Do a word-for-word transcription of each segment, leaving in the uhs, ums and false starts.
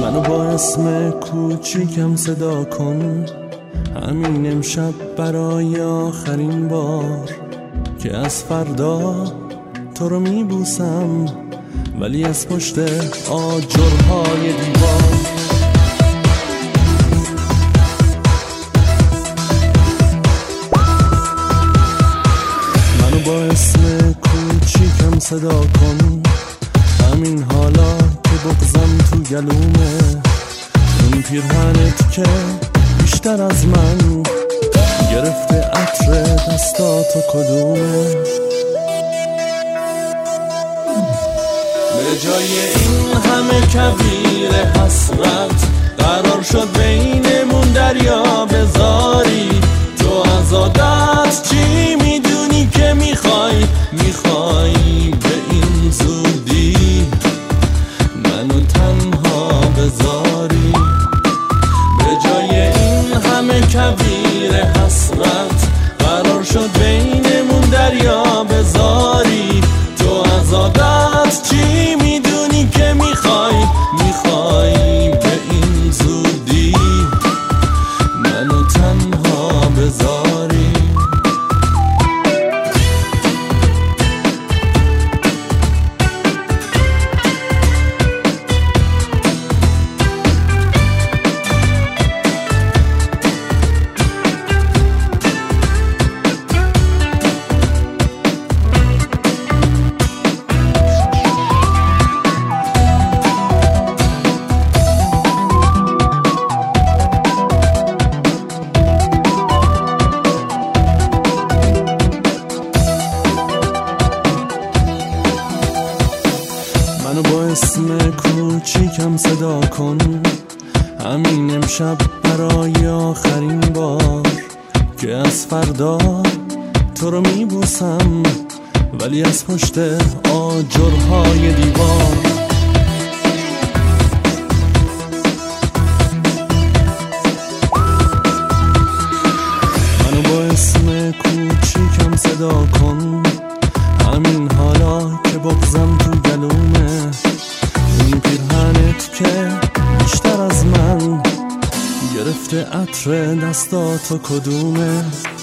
منو با اسم کوچیکم صدا کن، همین امشب برای آخرین بار که از فردا تو رو میبوسم، ولی از پشت آجرهای دیوار. منو با اسم کوچیکم صدا کن، همین حالا که بغضم تو گلومه، اون پیرهنت که بیشتر از من گرفته عطر دستاتو کدومه. به جای این همه کویر حسرت قرار شد بینمون دریا بذاری. تو از عادت چی میدونی که میخوای میخوای به این زودی منو تنها بذاری. به جای این همه کویر حسرت قرار شد بینمون دریا بذاری. تو از عادت چی میدونی که میخوای میخوای به این زودی منو تنها بذاری. منو با اسم کوچیکم صدا کن، همین امشب برای آخرین بار که از فردا تو رو میبوسم، ولی از پشت آجرهای دیوار. منو با اسم کوچیکم صدا کن، همین حالا که بغضم تو گلومه، این پیرهنت که بیشتر از من گرفته عطر دستاتو کدومه.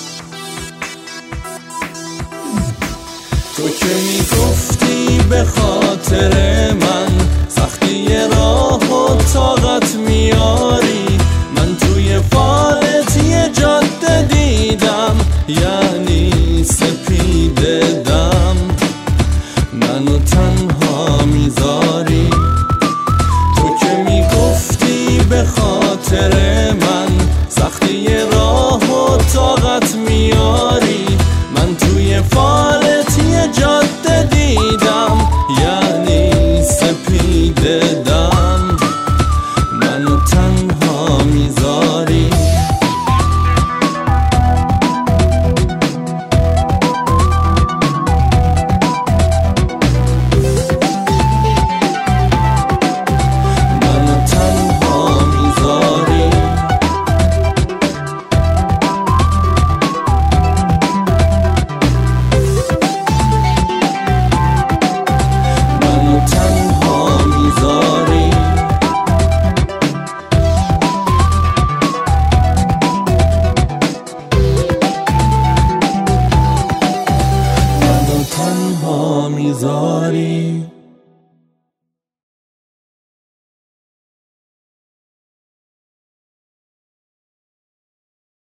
تو که میگفتی به خاطر من سختی راه و طاقت میاری، من توی فال